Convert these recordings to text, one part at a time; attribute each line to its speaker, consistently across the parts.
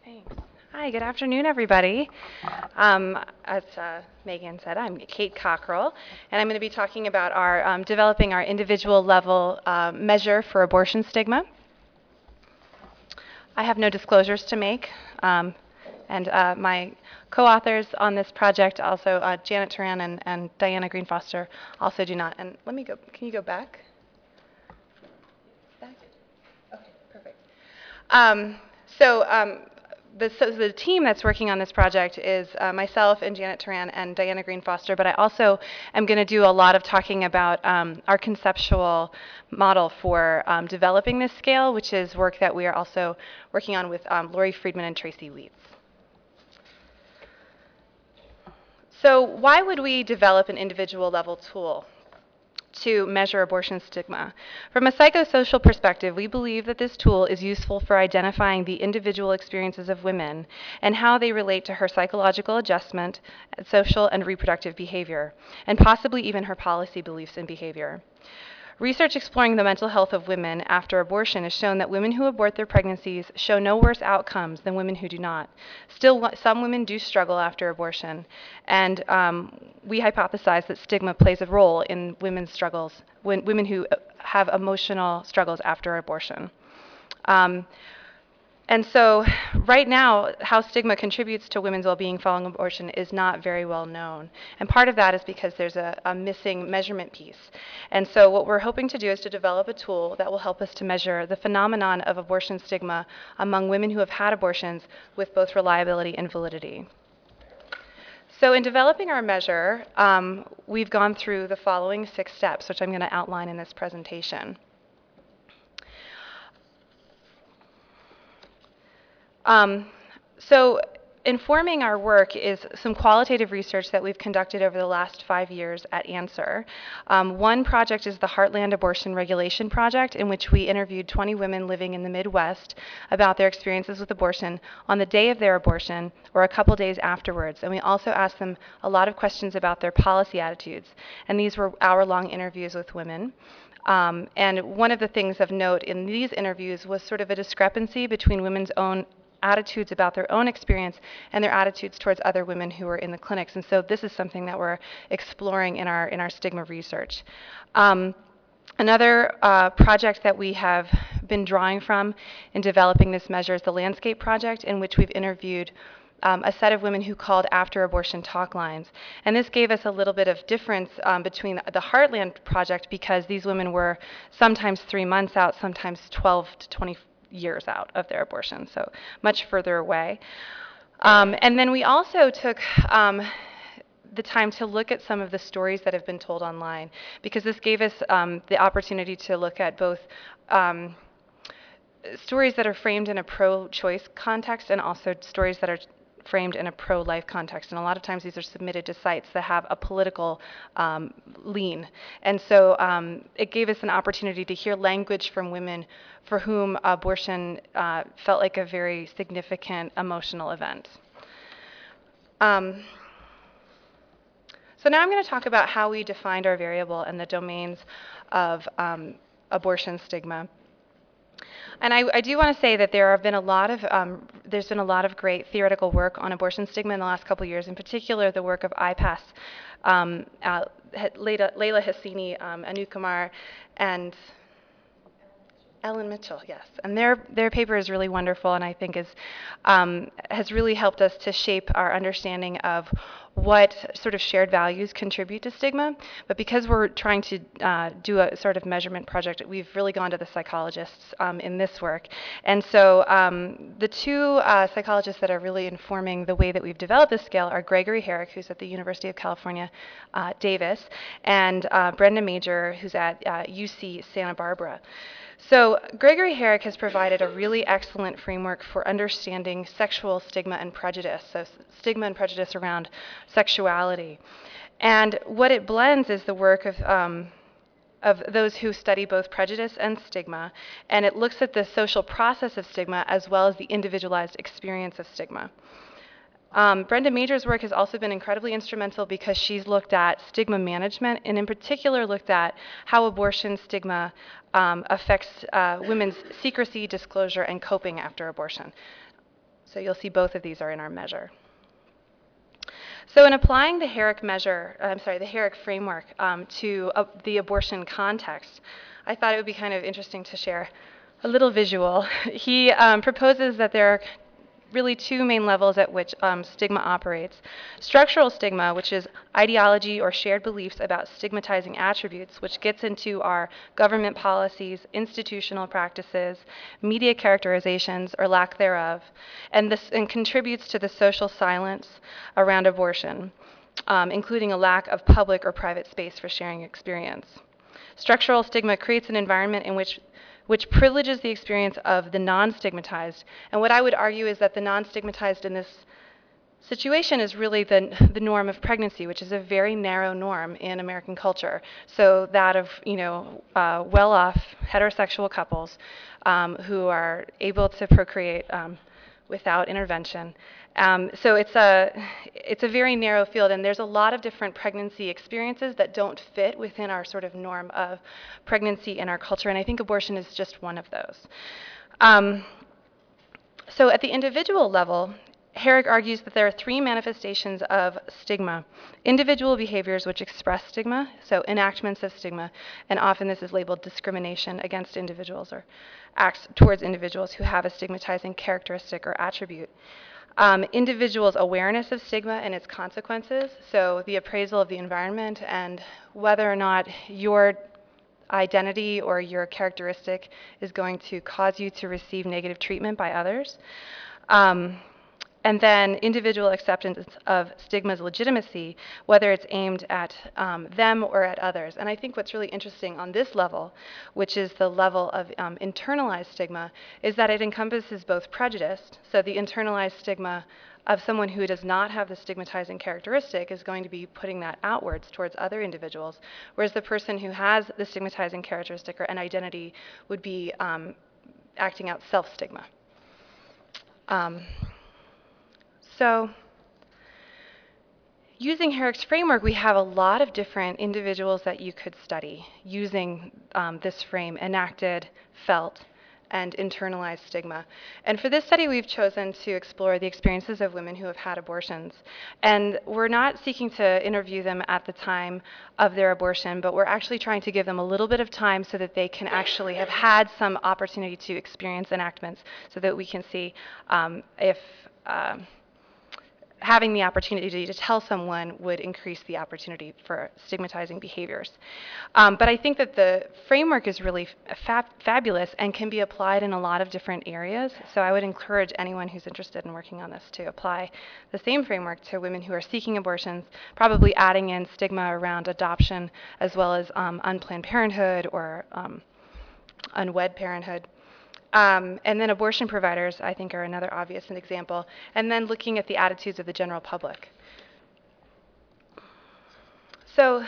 Speaker 1: Thanks. Hi, good afternoon, everybody. As Megan said, I'm Kate Cockrell, and I'm going to be talking about our developing our individual level measure for abortion stigma. I have no disclosures to make, and my co-authors on this project, also Janet Turan and Diana Green Foster, also do not. And let me go. Can you go back? Back? Okay, perfect. So the team that's working on this project is myself and Janet Turan and Diana Green Foster, but I also am going to do a lot of talking about our conceptual model for developing this scale, which is work that we are also working on with Lori Friedman and Tracy Weitz. So why would we develop an individual level tool to measure abortion stigma? From a psychosocial perspective, we believe that this tool is useful for identifying the individual experiences of women and how they relate to her psychological adjustment, social and reproductive behavior, and possibly even her policy beliefs and behavior. Research exploring the mental health of women after abortion has shown that women who abort their pregnancies show no worse outcomes than women who do not. Still, some women do struggle after abortion, and we hypothesize that stigma plays a role in women's struggles, women who have emotional struggles after abortion. And so right now, how stigma contributes to women's well-being following abortion is not very well known. And part of that is because there's a missing measurement piece. And so what we're hoping to do is to develop a tool that will help us to measure the phenomenon of abortion stigma among women who have had abortions with both reliability and validity. So in developing our measure, we've gone through the following 6 steps, which I'm going to outline in this presentation. So informing our work is some qualitative research that we've conducted over the last 5 years at Answer. One project is the Heartland Abortion Regulation Project, in which we interviewed 20 women living in the Midwest about their experiences with abortion on the day of their abortion or a couple days afterwards. And we also asked them a lot of questions about their policy attitudes. And these were hour-long interviews with women. And one of the things of note in these interviews was sort of a discrepancy between women's own attitudes about their own experience and their attitudes towards other women who were in the clinics. And so this is something that we're exploring in our stigma research. Another project that we have been drawing from in developing this measure is the Landscape Project, in which we've interviewed a set of women who called after abortion talk lines. And this gave us a little bit of difference between the Heartland Project, because these women were sometimes 3 months out, sometimes 12 to 20 years out of their abortion, so much further away. And then we also took the time to look at some of the stories that have been told online, because this gave us the opportunity to look at both stories that are framed in a pro-choice context and also stories that are framed in a pro-life context. And a lot of times these are submitted to sites that have a political lean. And so it gave us an opportunity to hear language from women for whom abortion felt like a very significant emotional event. So now I'm going to talk about how we defined our variable and the domains of abortion stigma. And I do want to say that there have been a lot of there's been a lot of great theoretical work on abortion stigma in the last couple of years. In particular, the work of IPAS, Leila Hassini, Anu Kumar, and Ellen Mitchell, yes. And their paper is really wonderful, and I think has really helped us to shape our understanding of what sort of shared values contribute to stigma. But because we're trying to do a sort of measurement project, we've really gone to the psychologists in this work. And so the 2 psychologists that are really informing the way that we've developed this scale are Gregory Herrick, who's at the University of California, Davis, and Brenda Major, who's at UC Santa Barbara. So Gregory Herrick has provided a really excellent framework for understanding sexual stigma and prejudice, so stigma and prejudice around sexuality. And what it blends is the work of those who study both prejudice and stigma, and it looks at the social process of stigma as well as the individualized experience of stigma. Brenda Major's work has also been incredibly instrumental because she's looked at stigma management, and in particular looked at how abortion stigma affects women's secrecy, disclosure, and coping after abortion. So you'll see both of these are in our measure. So in applying the Herrick the Herrick framework to the abortion context, I thought it would be kind of interesting to share a little visual. He proposes that there are really two main levels at which stigma operates. Structural stigma, which is ideology or shared beliefs about stigmatizing attributes, which gets into our government policies, institutional practices, media characterizations or lack thereof, and contributes to the social silence around abortion, including a lack of public or private space for sharing experience. Structural stigma creates an environment in which privileges the experience of the non-stigmatized. And what I would argue is that the non-stigmatized in this situation is really the norm of pregnancy, which is a very narrow norm in American culture. So that of, well-off heterosexual couples who are able to procreate without intervention. So it's a very narrow field, and there's a lot of different pregnancy experiences that don't fit within our sort of norm of pregnancy in our culture, and I think abortion is just one of those. So at the individual level, Herrick argues that there are three manifestations of stigma: individual behaviors which express stigma, so enactments of stigma, and often this is labeled discrimination against individuals or acts towards individuals who have a stigmatizing characteristic or attribute. Individuals' awareness of stigma and its consequences, so the appraisal of the environment and whether or not your identity or your characteristic is going to cause you to receive negative treatment by others. And then individual acceptance of stigma's legitimacy, whether it's aimed at them or at others. And I think what's really interesting on this level, which is the level of internalized stigma, is that it encompasses both prejudice, so the internalized stigma of someone who does not have the stigmatizing characteristic is going to be putting that outwards towards other individuals, whereas the person who has the stigmatizing characteristic or an identity would be acting out self-stigma. So using Herrick's framework, we have a lot of different individuals that you could study using this frame: enacted, felt, and internalized stigma. And for this study, we've chosen to explore the experiences of women who have had abortions. And we're not seeking to interview them at the time of their abortion, but we're actually trying to give them a little bit of time so that they can actually have had some opportunity to experience enactments, so that we can see if having the opportunity to tell someone would increase the opportunity for stigmatizing behaviors. But I think that the framework is really fabulous and can be applied in a lot of different areas. So I would encourage anyone who's interested in working on this to apply the same framework to women who are seeking abortions, probably adding in stigma around adoption as well as unplanned parenthood or unwed parenthood. And then abortion providers, I think, are another obvious example. And then looking at the attitudes of the general public. So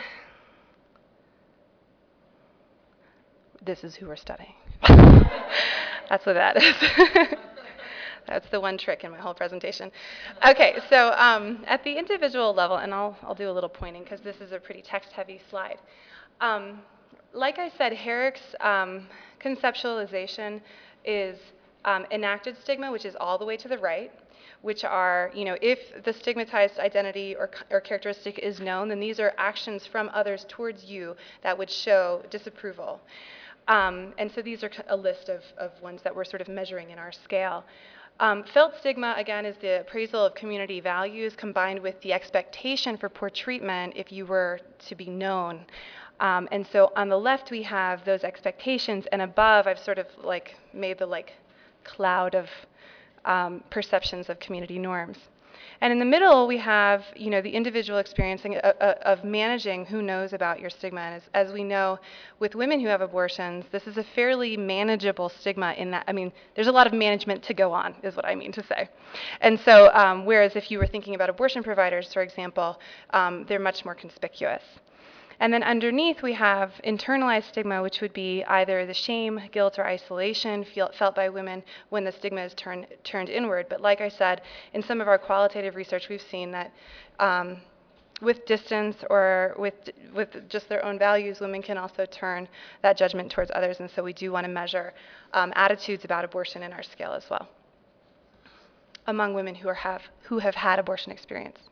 Speaker 1: this is who we're studying. That's what that is. That's the one trick in my whole presentation. Okay, so at the individual level, and I'll do a little pointing because this is a pretty text-heavy slide. Like I said, Herrick's conceptualization is enacted stigma, which is all the way to the right, which are, if the stigmatized identity or characteristic is known, then these are actions from others towards you that would show disapproval. And so these are a list of ones that we're sort of measuring in our scale. Felt stigma, again, is the appraisal of community values combined with the expectation for poor treatment if you were to be known. And so on the left, we have those expectations, and above, I've sort of made the cloud of perceptions of community norms. And in the middle, we have, the individual experiencing of managing who knows about your stigma. And as we know, with women who have abortions, this is a fairly manageable stigma in that, there's a lot of management to go on, is what I mean to say. And so, whereas if you were thinking about abortion providers, for example, they're much more conspicuous. And then underneath, we have internalized stigma, which would be either the shame, guilt, or isolation felt by women when the stigma is turned inward. But like I said, in some of our qualitative research, we've seen that with distance or with just their own values, women can also turn that judgment towards others. And so we do want to measure attitudes about abortion in our scale as well. among women who have had abortion experience.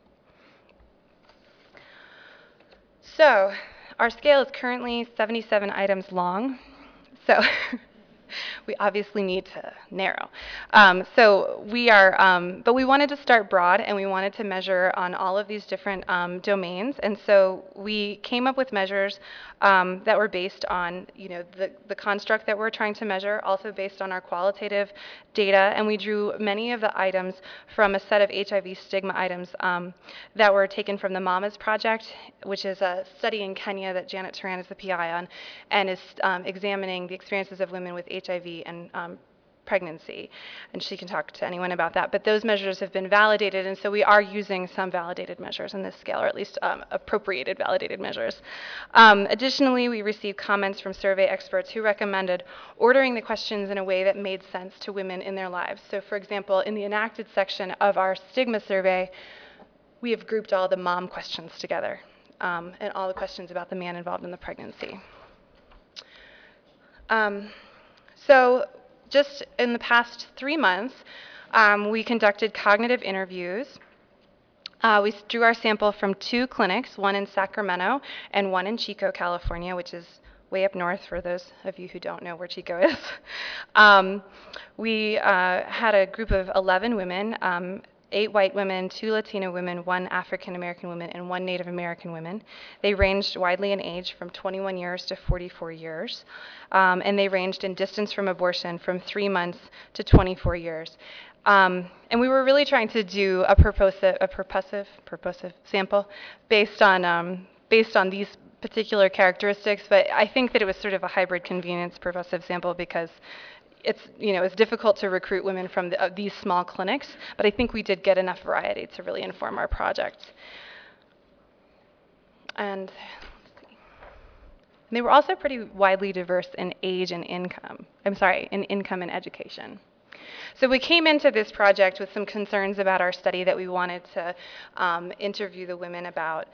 Speaker 1: So our scale is currently 77 items long. So we obviously need to narrow. But we wanted to start broad, and we wanted to measure on all of these different domains. And so we came up with measures that were based on, the construct that we're trying to measure, also based on our qualitative data. And we drew many of the items from a set of HIV stigma items that were taken from the Mamas Project, which is a study in Kenya that Janet Turan is the PI on, and is examining the experiences of women with HIV and pregnancy. And she can talk to anyone about that. But those measures have been validated, and so we are using some validated measures in this scale, or at least appropriated validated measures. Additionally, we received comments from survey experts who recommended ordering the questions in a way that made sense to women in their lives. So for example, in the enacted section of our stigma survey, we have grouped all the mom questions together, and all the questions about the man involved in the pregnancy. So just in the past 3 months, we conducted cognitive interviews. We drew our sample from 2 clinics, one in Sacramento and one in Chico, California, which is way up north for those of you who don't know where Chico is. We had a group of 11 women, 8 white women, 2 Latino women, 1 African American woman, and 1 Native American woman. They ranged widely in age from 21 years to 44 years. And they ranged in distance from abortion from 3 months to 24 years. And we were really trying to do a purposive sample based on these particular characteristics, but I think that it was sort of a hybrid convenience purposive sample because it's difficult to recruit women from these small clinics, but I think we did get enough variety to really inform our project. And they were also pretty widely diverse in age and income. In income and education. So we came into this project with some concerns about our study that we wanted to interview the women about.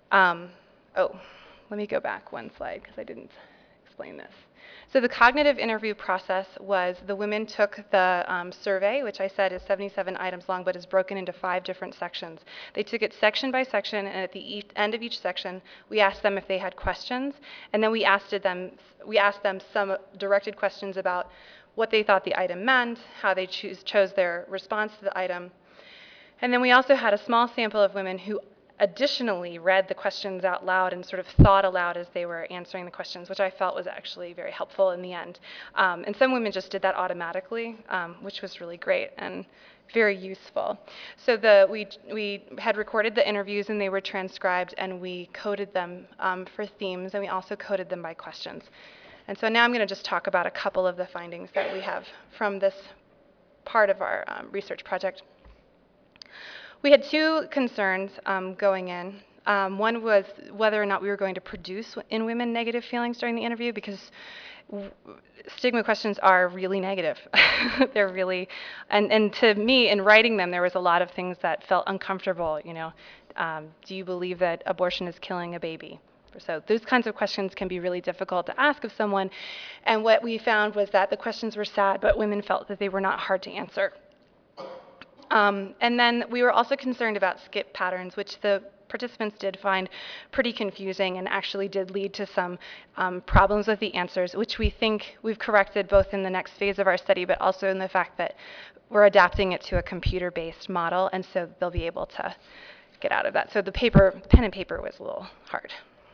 Speaker 1: Let me go back one slide because I didn't explain this. So the cognitive interview process was the women took the survey, which I said is 77 items long, but is broken into 5 different sections. They took it section by section, and at the end of each section, we asked them if they had questions, and then we asked them some directed questions about what they thought the item meant, how they chose their response to the item. And then we also had a small sample of women who additionally read the questions out loud and sort of thought aloud as they were answering the questions, which I felt was actually very helpful in the end. And some women just did that automatically, which was really great and very useful. So we had recorded the interviews, and they were transcribed, and we coded them for themes, and we also coded them by questions. And so now I'm going to just talk about a couple of the findings that we have from this part of our research project. We had 2 concerns going in. One was whether or not we were going to produce in women negative feelings during the interview, because stigma questions are really negative. They're really, and to me, in writing them, there was a lot of things that felt uncomfortable. Do you believe that abortion is killing a baby? So those kinds of questions can be really difficult to ask of someone. And what we found was that the questions were sad, but women felt that they were not hard to answer. And then we were also concerned about skip patterns, which the participants did find pretty confusing and actually did lead to some problems with the answers, which we think we've corrected both in the next phase of our study, but also in the fact that we're adapting it to a computer-based model, and so they'll be able to get out of that. So the pen and paper was a little hard.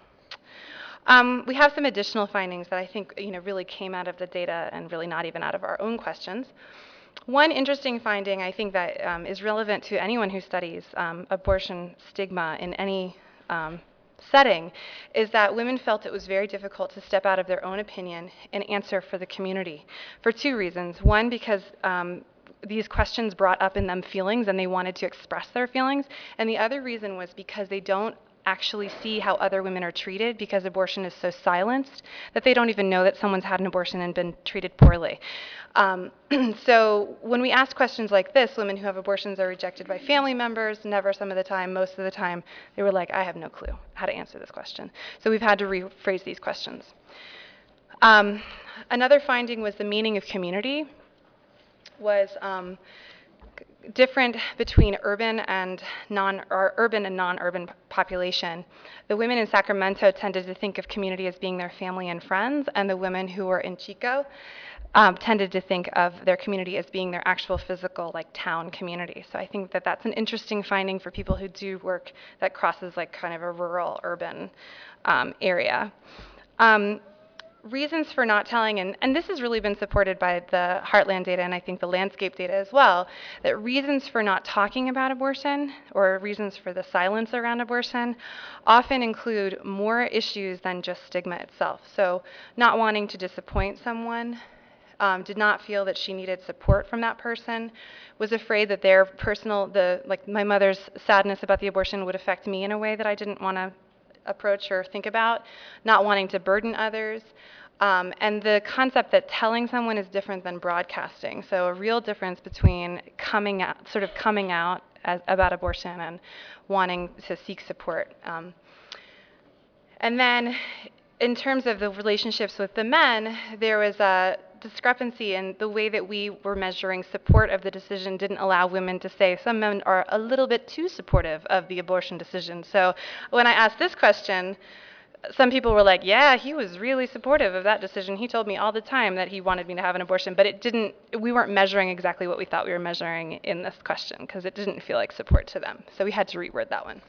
Speaker 1: We have some additional findings that I think really came out of the data and really not even out of our own questions. One interesting finding I think that is relevant to anyone who studies abortion stigma in any setting is that women felt it was very difficult to step out of their own opinion and answer for the community for 2 reasons. One, because these questions brought up in them feelings and they wanted to express their feelings. And the other reason was because they don't actually see how other women are treated, because abortion is so silenced that they don't even know that someone's had an abortion and been treated poorly. So when we ask questions like this, women who have abortions are rejected by family members, never some of the time, most of the time. They were like, I have no clue how to answer this question. So we've had to rephrase these questions. Another finding was the meaning of community was different between urban and non-urban population. The women in Sacramento tended to think of community as being their family and friends, and the women who were in Chico tended to think of their community as being their actual physical, like, town community. So I think that that's an interesting finding for people who do work that crosses, like, kind of a rural-urban area. Reasons for not telling, and this has really been supported by the Heartland data and I think the landscape data as well, that reasons for not talking about abortion or reasons for the silence around abortion often include more issues than just stigma itself. So not wanting to disappoint someone, did not feel that she needed support from that person, was afraid that their personal, like my mother's sadness about the abortion would affect me in a way that I didn't want to approach or think about, not wanting to burden others, and the concept that telling someone is different than broadcasting. So a real difference between coming out about abortion and wanting to seek support. And then in terms of the relationships with the men, there was a discrepancy in the way that we were measuring support of the decision didn't allow women to say some men are a little bit too supportive of the abortion decision. So when I asked this question, some people were like, yeah, he was really supportive of that decision. He told me all the time that he wanted me to have an abortion, but we weren't measuring exactly what we thought we were measuring in this question because it didn't feel like support to them. So we had to reword that one.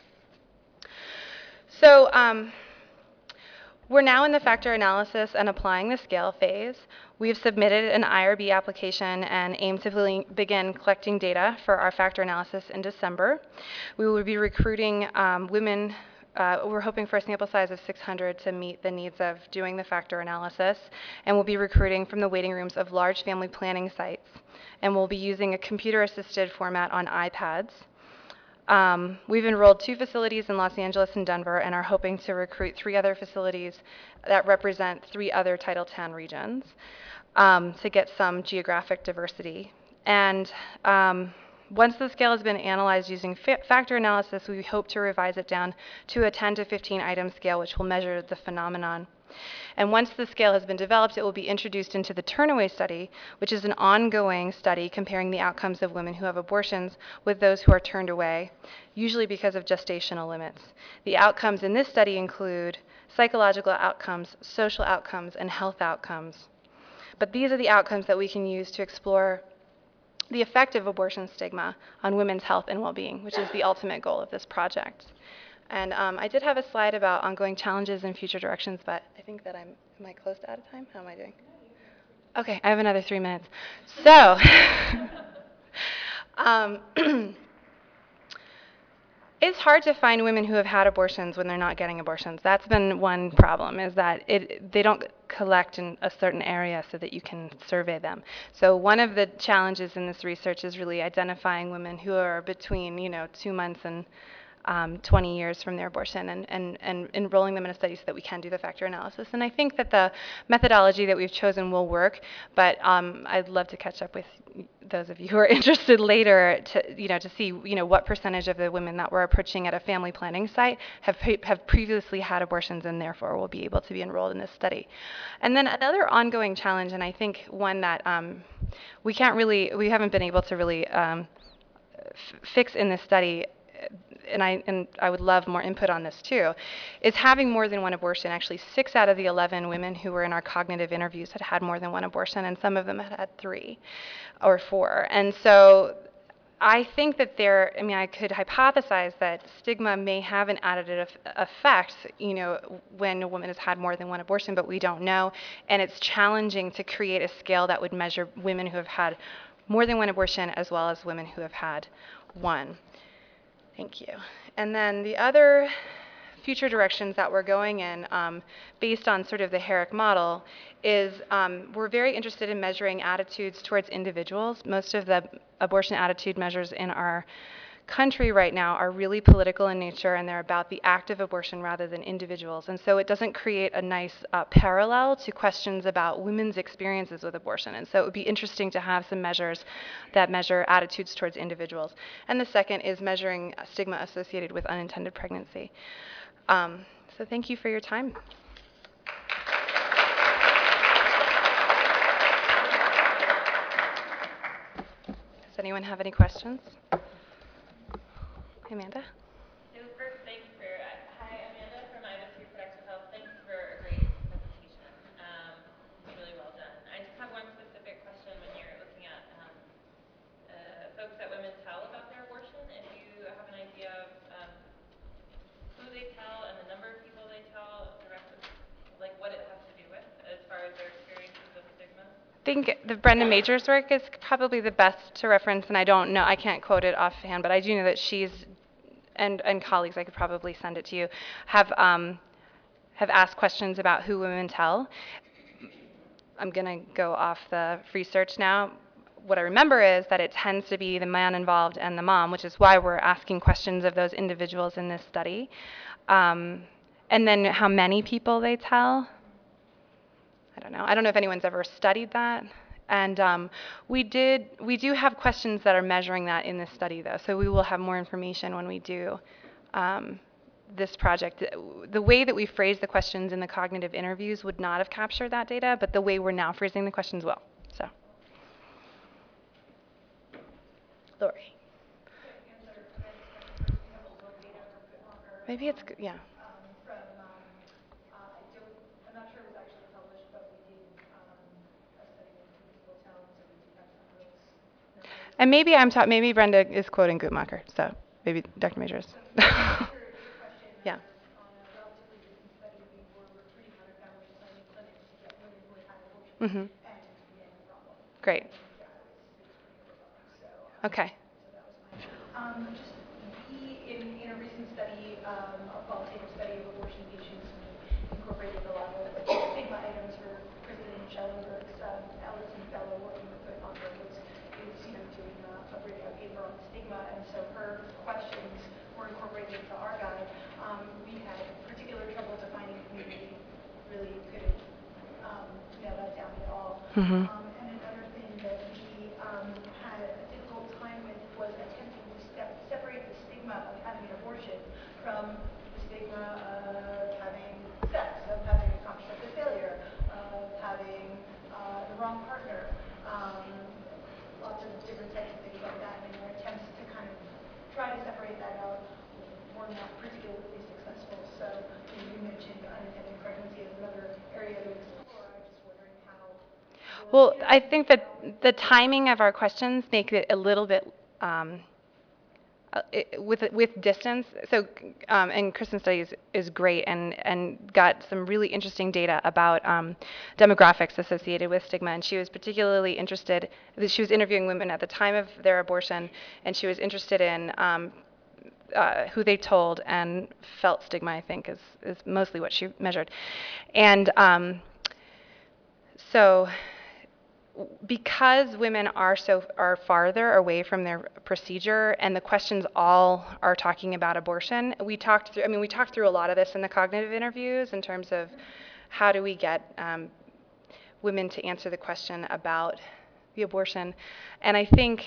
Speaker 1: So we're now in the factor analysis and applying the scale phase. We've submitted an IRB application and aim to begin collecting data for our factor analysis in December. We will be recruiting women. We're hoping for a sample size of 600 to meet the needs of doing the factor analysis, and we'll be recruiting from the waiting rooms of large family planning sites, and we'll be using a computer-assisted format on iPads. We've enrolled 2 facilities in Los Angeles and Denver and are hoping to recruit 3 other facilities that represent 3 other Title X regions to get some geographic diversity. And once the scale has been analyzed using factor analysis, we hope to revise it down to a 10 to 15 item scale, which will measure the phenomenon. And once the scale has been developed, it will be introduced into the Turnaway study, which is an ongoing study comparing the outcomes of women who have abortions with those who are turned away, usually because of gestational limits. The outcomes in this study include psychological outcomes, social outcomes, and health outcomes. But these are the outcomes that we can use to explore the effect of abortion stigma on women's health and well-being, which is the ultimate goal of this project. And I did have a slide about ongoing challenges and future directions, but I think that am I close to out of time? How am I doing? Okay, I have another 3 minutes. So, it's hard to find women who have had abortions when they're not getting abortions. That's been one problem, is that they don't collect in a certain area so that you can survey them. So one of the challenges in this research is really identifying women who are between 2 months and 20 years from their abortion and enrolling them in a study so that we can do the factor analysis. And I think that the methodology that we've chosen will work, but I'd love to catch up with those of you who are interested later to see what percentage of the women that we're approaching at a family planning site have previously had abortions and therefore will be able to be enrolled in this study. And then another ongoing challenge, and I think one that we haven't been able to really fix in this study, and I would love more input on this too, is having more than one abortion. Actually, 6 out of the 11 women who were in our cognitive interviews had had more than one abortion, and some of them had had 3 or 4. And so I think that I could hypothesize that stigma may have an additive effect, when a woman has had more than one abortion, but we don't know. And it's challenging to create a scale that would measure women who have had more than one abortion as well as women who have had one. Thank you. And then the other future directions that we're going in, based on sort of the Herrick model, is we're very interested in measuring attitudes towards individuals. Most of the abortion attitude measures in our country right now are really political in nature, and they're about the act of abortion rather than individuals. And so it doesn't create a nice parallel to questions about women's experiences with abortion. And so it would be interesting to have some measures that measure attitudes towards individuals. And the second is measuring stigma associated with unintended pregnancy. So thank you for your time. anyone have any questions? Amanda?
Speaker 2: So first, thanks for, hi, Amanda from Ivers Reproductive Health. Thanks for a great presentation. It's really well done. I just have one specific question when you're looking at folks that women tell about their abortion. If you have an idea of who they tell and the number of people they tell, the rest of, like what it has to do with as far as their experiences of stigma?
Speaker 1: I think the Brenda Majors work is probably the best to reference, and I don't know, I can't quote it offhand, but I do know that she's, and colleagues, I could probably send it to you, have asked questions about who women tell. I'm going to go off the research now. What I remember is that it tends to be the man involved and the mom, which is why we're asking questions of those individuals in this study. And then how many people they tell, I don't know. I don't know if anyone's ever studied that. And we do have questions that are measuring that in this study, though. So we will have more information when we do this project. The way that we phrase the questions in the cognitive interviews would not have captured that data, but the way we're now phrasing the questions will. So, Lori. Maybe it's good. Yeah.
Speaker 3: I'm not sure it was actually published, but we did a study with people towns, and we do have some of those numbers.
Speaker 1: And maybe Brenda is quoting Guttmacher, so maybe Dr. Majors.
Speaker 3: Your question,
Speaker 1: Yeah.
Speaker 3: on a relatively recent study, we were recruiting 100 families in clinics to get women who had had abortion,
Speaker 1: Mm-hmm.
Speaker 3: and we had no problem.
Speaker 1: Great.
Speaker 3: Yeah, it was pretty overwhelming. So,
Speaker 1: Okay.
Speaker 3: so that was mine. Just in a recent study, a qualitative study of abortion patients, we incorporated a lot of stigma items for President Schellenberg's Allison Fellow working with Guttmacher is doing a breakout paper on stigma, and so her questions were incorporated into our guide. We had particular trouble defining community, really couldn't nail that down at all.
Speaker 1: Mm-hmm.
Speaker 3: And another thing that we had a difficult time with was attempting to separate the stigma of having an abortion from the stigma of having sex, of having a contraceptive failure, of having the wrong partner, lots of different types of things like that. And in our attempts to kind of try to separate that out, were not particularly successful. So you mentioned unintended pregnancy as another area to explore. I'm just wondering how.
Speaker 1: Well, I think that the timing of our questions make it a little bit with distance. So, and Kristen's study is great and got some really interesting data about demographics associated with stigma. And she was particularly interested. She was interviewing women at the time of their abortion, and she was interested in who they told and felt stigma, I think, is mostly what she measured. And so because women are farther away from their procedure and the questions all are talking about abortion, we talked through a lot of this in the cognitive interviews in terms of how do we get women to answer the question about the abortion. And I think,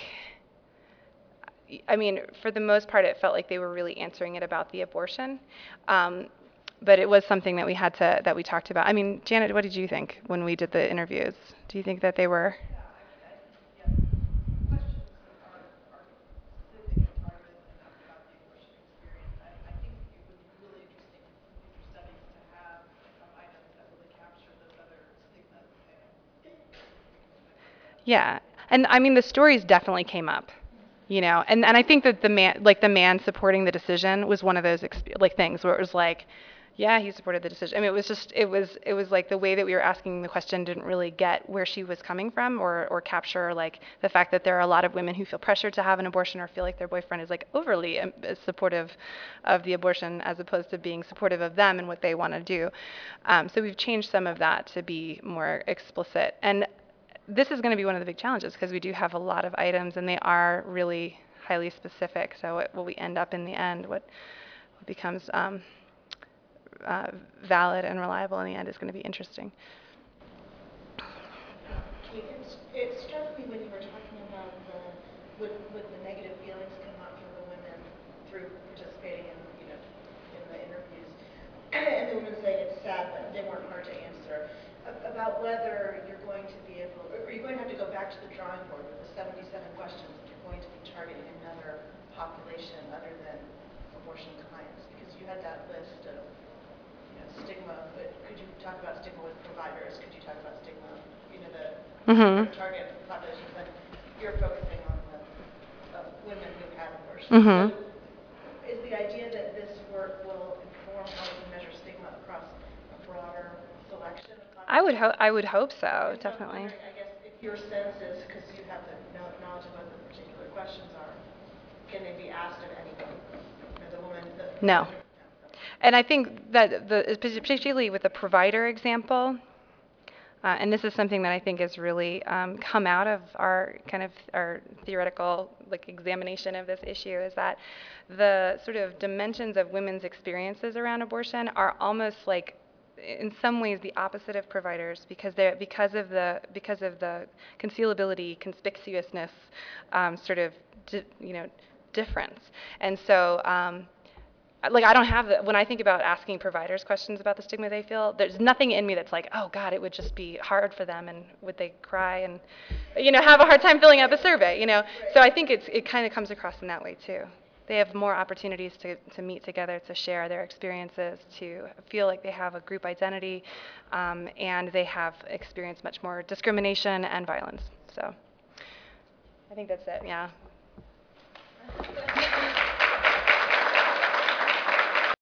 Speaker 1: for the most part, it felt like they were really answering it about the abortion. But it was something that we talked about. Janet, what did you think when we did the interviews? Do you think that they were?
Speaker 4: Yeah, questions are specific and targeted enough about the abortion experience. I think it would be really interesting in future studies to have some items that really capture those other stigmas.
Speaker 1: Yeah, and the stories definitely came up. And I think that the man supporting the decision was one of those things where it was like, yeah, he supported the decision. It was like the way that we were asking the question didn't really get where she was coming from or capture like the fact that there are a lot of women who feel pressured to have an abortion or feel like their boyfriend is like overly supportive of the abortion as opposed to being supportive of them and what they want to do. So we've changed some of that to be more explicit. And this is going to be one of the big challenges because we do have a lot of items and they are really highly specific. So what will we end up in the end? What becomes valid and reliable in the end is going to be interesting.
Speaker 5: Kate, it struck me when you were talking about when the negative feelings come up from the women through participating in the interviews, and the women saying it's sad, but they weren't hard to answer. About whether you're going to be able, or you're going to have to go back to the drawing board with the 77 questions. going to be targeting another population other than abortion clients? Because you had that list of, stigma, but could you talk about stigma with providers? Could you talk about stigma, the target populations? And you're focusing on the women who had abortions. So is the idea that this work will inform how we can measure stigma across a broader selection of populations?
Speaker 1: I would hope so,
Speaker 5: And so I'm
Speaker 1: definitely.
Speaker 5: wondering, I guess, if your sense is, because you have the knowledge of what the particular questions are, can they be asked of anyone? The woman,
Speaker 1: No. And I think that particularly with the provider example, and this is something that I think has really come out of our our theoretical examination of this issue, is that the sort of dimensions of women's experiences around abortion are almost like, in some ways, the opposite of providers, because of the concealability, conspicuousness sort of difference. And so I don't have when I think about asking providers questions about the stigma they feel, there's nothing in me that's like, oh God, it would just be hard for them, and would they cry and have a hard time filling out the survey, So I think it kind of comes across in that way too. They have more opportunities to meet together, to share their experiences, to feel like they have a group identity, and they have experienced much more discrimination and violence. So I think that's it, yeah.